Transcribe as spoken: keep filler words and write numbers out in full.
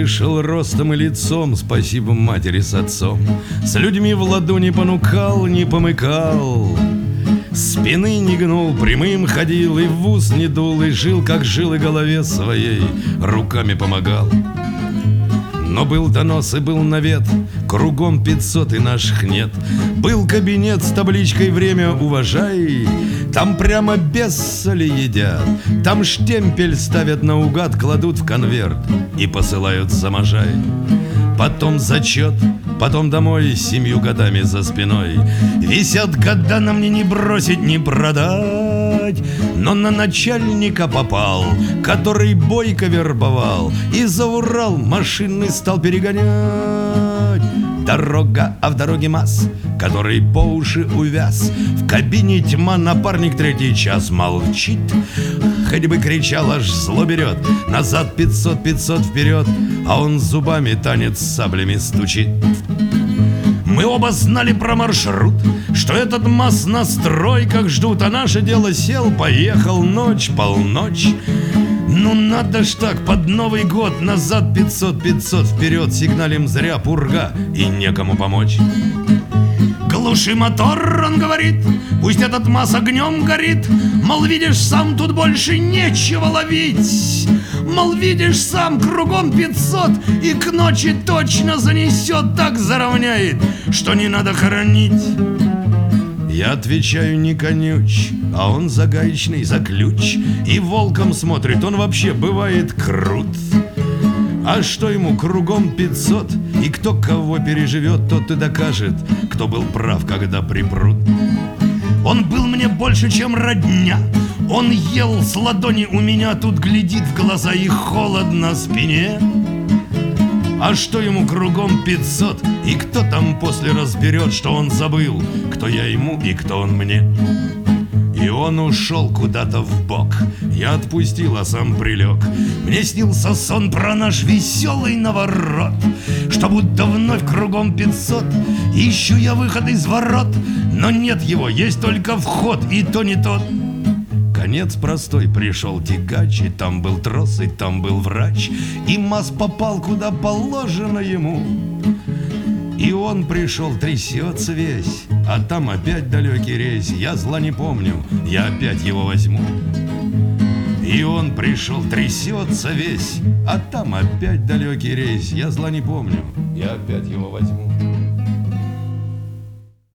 вышел ростом и лицом, спасибо матери с отцом. С людьми в ладу не понукал, не помыкал, спины не гнул, прямым ходил, и в ус не дул, и жил, как жил, и голове своей руками помогал. Но был донос и был навет, кругом пятьсот и наших нет. Был кабинет с табличкой «Время уважай», там прямо без соли едят, там штемпель ставят наугад, кладут в конверт и посылают за можай. Потом зачет, потом домой с семью годами за спиной. Висят года, на мне не бросить, не продать. Но на начальника попал, который бойко вербовал, и за Урал машины стал перегонять. Дорога, а в дороге масс, который по уши увяз. В кабине тьма, напарник третий час молчит. Хоть бы кричал, аж зло берет. Назад пятьсот, пятьсот вперед, а он зубами танец с саблями стучит. Мы оба знали про маршрут, что этот масс на стройках ждут, а наше дело сел, поехал, ночь, полночь. Ну надо ж так, под Новый год назад пятьсот, пятьсот вперед, сигналим зря, пурга, и некому помочь. Глуши мотор, он говорит, пусть этот масс огнем горит. Мол, видишь, сам тут больше нечего ловить. Мол, видишь, сам кругом пятьсот, и к ночи точно занесет, так заровняет, что не надо хоронить. Я отвечаю, не конюч, а он за гаечный, за ключ, и волком смотрит, он вообще бывает крут. А что ему, кругом пятьсот, и кто кого переживет, тот и докажет, кто был прав, когда припрут. Он был мне больше, чем родня, он ел с ладони у меня, тут глядит в глаза и холодно спине. А что ему, кругом пятьсот, и кто там после разберет, что он забыл, кто я ему и кто он мне. И он ушел куда-то в бок, я отпустил, а сам прилег. Мне снился сон про наш веселый наворот, что будто вновь кругом пятьсот, ищу я выход из ворот, но нет его, есть только вход, и то не тот. Конец простой, пришел тягач, и там был трос, и там был врач, и масс попал куда положено ему. И он пришел, трясется весь, а там опять далекий рейс. Я зла не помню, я опять его возьму. И он пришел, трясется весь, а там опять далекий рейс. Я зла не помню, я опять его возьму.